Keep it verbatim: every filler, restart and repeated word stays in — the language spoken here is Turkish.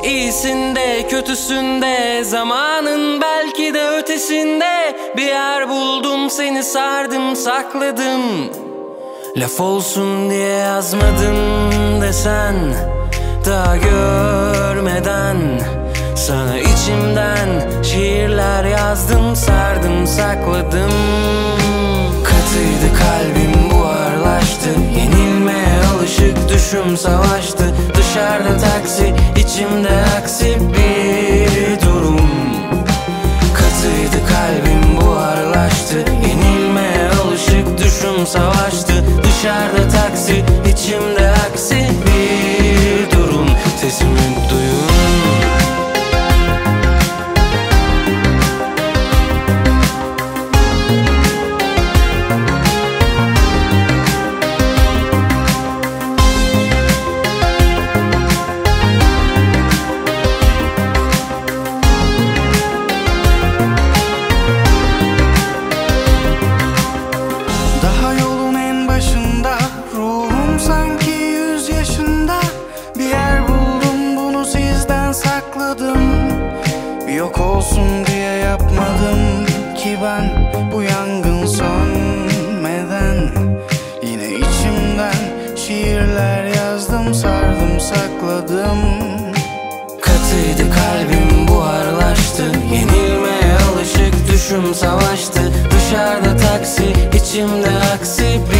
İyisinde kötüsünde, zamanın belki de ötesinde bir yer buldum, seni sardım sakladım. Laf olsun diye yazmadım desen, daha görmeden sana içimden şiirler yazdım, sardım sakladım. Katıydı kalbim, buharlaştı, yenilmeye alışık düşüm savaştı. Dışarıda taksi, içimde aksi bir durum. Katıydı kalbim, buharlaştı, yenilmeye alışık düşüm savaştı. Dışarıda taksi, içimde aksi bir durum. Sesimi duyun. Sanki yüz yaşında bir yer buldum, bunu sizden sakladım. Yok olsun diye yapmadım ki ben bu yangın sönmeden. Yine içimden şiirler yazdım, sardım sakladım. Katıydı kalbim, buharlaştı, yenilmeye alışık düşüm savaştı. Dışarıda taksi, içimde aksi